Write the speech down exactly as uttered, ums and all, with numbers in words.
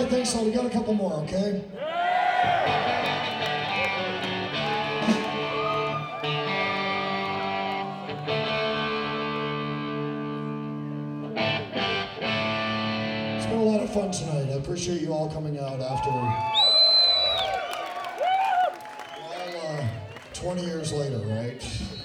don't think so. We got a couple more, okay? It's been a lot of fun tonight. I appreciate you all coming out after well, uh, twenty years later, right?